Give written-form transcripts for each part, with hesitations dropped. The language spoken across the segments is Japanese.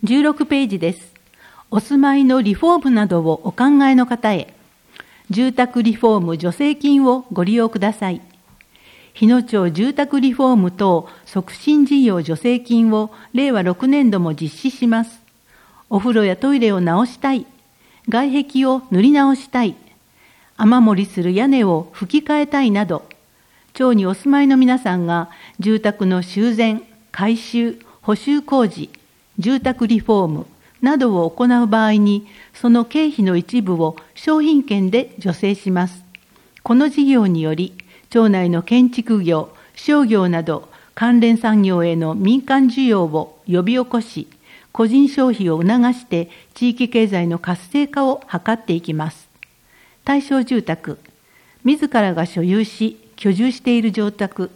16ページです。お住まいのリフォームなどをお考えの方へ、住宅リフォーム助成金をご利用ください。日野町住宅リフォーム等促進事業助成金を令和6年度も実施します。お風呂やトイレを直したい、外壁を塗り直したい、雨漏りする屋根を吹き替えたいなど、町にお住まいの皆さんが住宅の修繕、改修、補修工事、住宅リフォームなどを行う場合に、その経費の一部を商品券で助成します。この事業により、町内の建築業、商業など関連産業への民間需要を呼び起こし、個人消費を促して地域経済の活性化を図っていきます。対象住宅、自らが所有し、居住している住宅、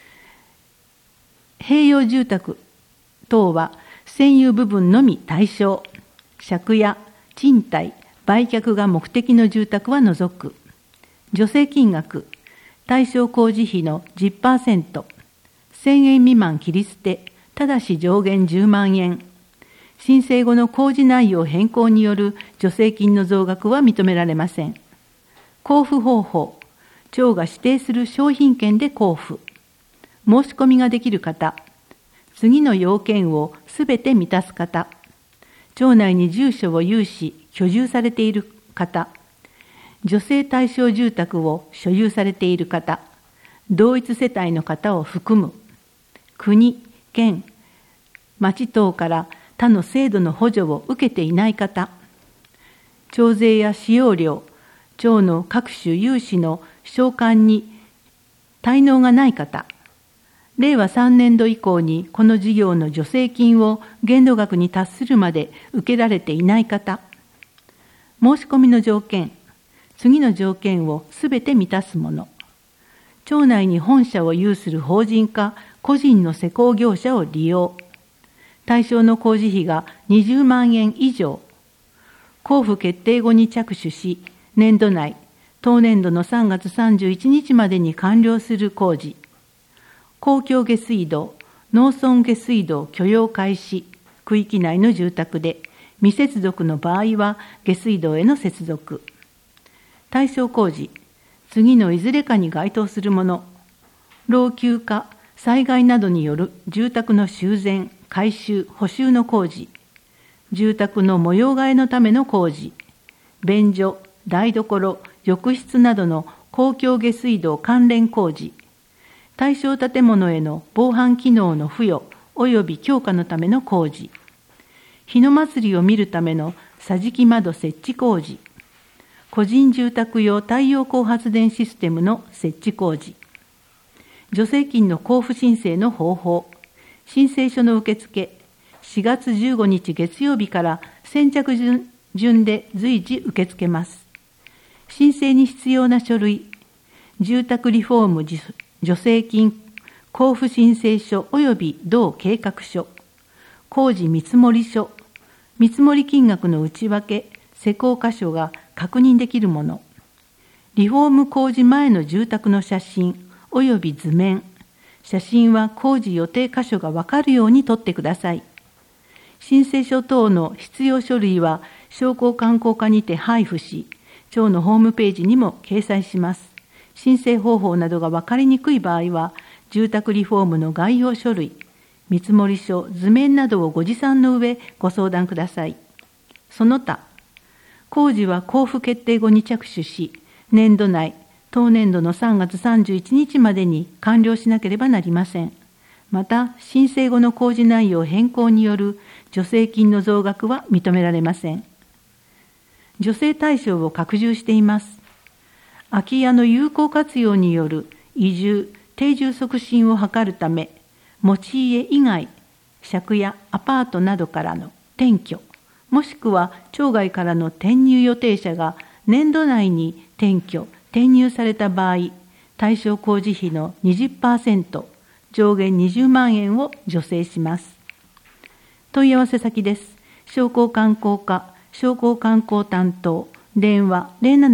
併用住宅等は占有部分のみ対象、借家、賃貸、売却が目的の住宅は除く。助成金額、対象工事費の 10%、1000円未満切り捨て、ただし上限10万円。申請後の工事内容変更による助成金の増額は認められません。交付方法、町が指定する商品券で交付。申し込みができる方、次の要件をすべて満たす方、町内に住所を有し、居住されている方、助成対象住宅を所有されている方、同一世帯の方を含む、国、県、町等から他の制度の補助を受けていない方、町税や使用料、町の各種融資の償還に滞納がない方、令和3年度以降にこの事業の助成金を限度額に達するまで受けられていない方、申し込みの条件、次の条件をすべて満たす者、町内に本社を有する法人か個人の施工業者を利用、対象の工事費が20万円以上、交付決定後に着手し、年度内、当年度の3月31日までに完了する工事、公共下水道、農村下水道許容開始、区域内の住宅で、未接続の場合は下水道への接続。対象工事、次のいずれかに該当するもの、老朽化、災害などによる住宅の修繕、改修、補修の工事、住宅の模様替えのための工事、便所、台所、浴室などの公共下水道関連工事、対象建物への防犯機能の付与及び強化のための工事、日の祭りを見るための桟敷窓設置工事、個人住宅用太陽光発電システムの設置工事、助成金の交付申請の方法、申請書の受付、4月15日月曜日から先着順で随時受け付けます。申請に必要な書類、住宅リフォーム助成金交付申請書及び同計画書、工事見積書、見積金額の内訳、施工箇所が確認できるもの、リフォーム工事前の住宅の写真及び図面、写真は工事予定箇所が分かるように撮ってください。申請書等の必要書類は商工観光課にて配布し、町のホームページにも掲載します。申請方法などが分かりにくい場合は、住宅リフォームの概要書類、見積書、図面などをご持参の上ご相談ください。その他、工事は交付決定後に着手し、年度内、当年度の3月31日までに完了しなければなりません。また、申請後の工事内容変更による助成金の増額は認められません。助成対象を拡充しています。空き家の有効活用による移住、定住促進を図るため、持ち家以外、借家、アパートなどからの転居、もしくは町外からの転入予定者が年度内に転居、転入された場合、対象工事費の 20%、上限20万円を助成します。問い合わせ先です。商工観光課、商工観光担当、電話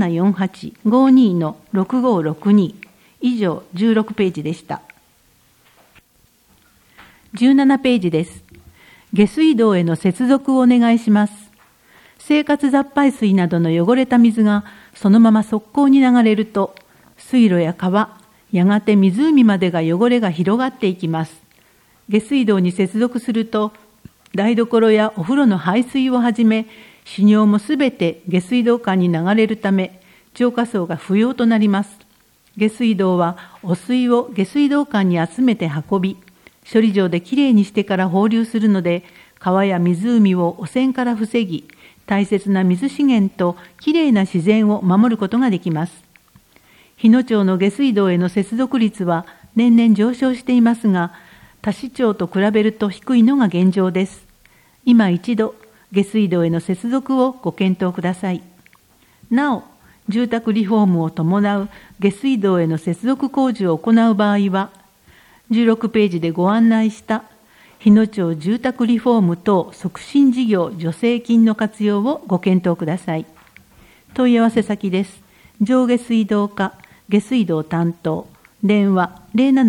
0748-52-6562 以上16ページでした。17ページです。 下水道への接続をお願いします。生活雑排水などの汚れた水がそのまま側溝に流れると、水路や川、やがて湖までが汚れが広がっていきます。下水道に接続すると、台所やお風呂の排水をはじめ、使尿もすべて下水道管に流れるため、浄化槽が不要となります。下水道は汚水を下水道管に集めて運び、処理場できれいにしてから放流するので、川や湖を汚染から防ぎ、大切な水資源ときれいな自然を守ることができます。日野町の下水道への接続率は年々上昇していますが、他市町と比べると低いのが現状です。今一度、下水道への接続をご検討ください。なお、住宅リフォームを伴う下水道への接続工事を行う場合は、16ページでご案内した日野町住宅リフォーム等促進事業助成金の活用をご検討ください。問い合わせ先です。上下水道課下水道担当、電話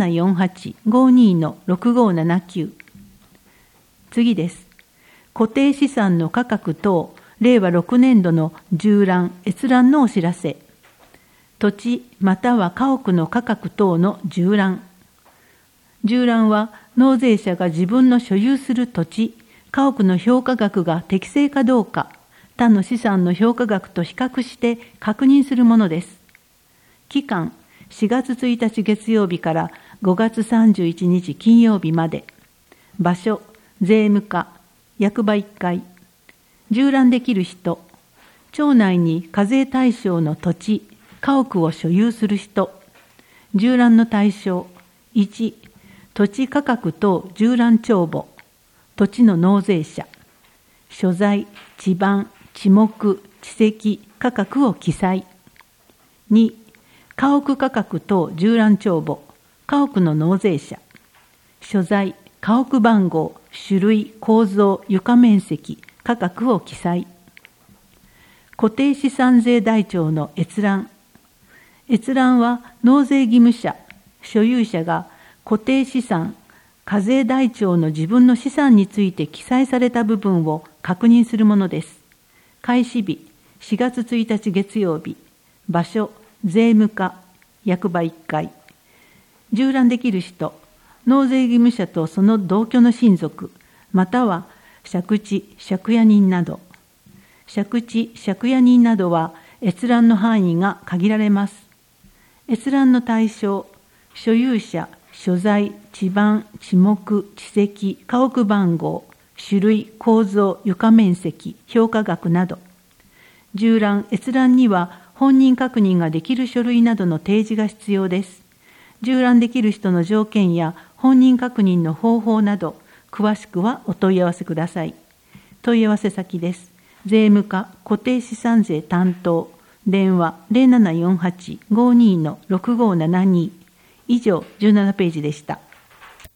0748-52-6579。次です。固定資産の価格等、令和6年度の縦覧・閲覧のお知らせ。土地または家屋の価格等の縦覧。縦覧は納税者が自分の所有する土地、家屋の評価額が適正かどうか、他の資産の評価額と比較して確認するものです。期間、4月1日月曜日から5月31日金曜日まで。場所、税務課、役場1階。縦覧できる人、町内に課税対象の土地、家屋を所有する人。縦覧の対象、1、土地価格等縦覧帳簿、土地の納税者。所在、地番、地目、地籍、価格を記載。2、家屋価格等縦覧帳簿、家屋の納税者。所在、家屋番号、種類、構造、床面積、価格を記載。固定資産税台帳の閲覧。閲覧は納税義務者、所有者が固定資産、課税台帳の自分の資産について記載された部分を確認するものです。開始日、4月1日月曜日。場所、税務課、役場1階。縦覧できる人、納税義務者とその同居の親族、または借地、借家人など。借地、借家人などは閲覧の範囲が限られます。閲覧の対象、所有者、所在、地番、地目、地籍、家屋番号、種類、構造、床面積、評価額など。縦覧、閲覧には本人確認ができる書類などの提示が必要です。縦覧できる人の条件や本人確認の方法など、詳しくはお問い合わせください。問い合わせ先です。税務課固定資産税担当、電話 0748-52-6572。以上、17ページでした。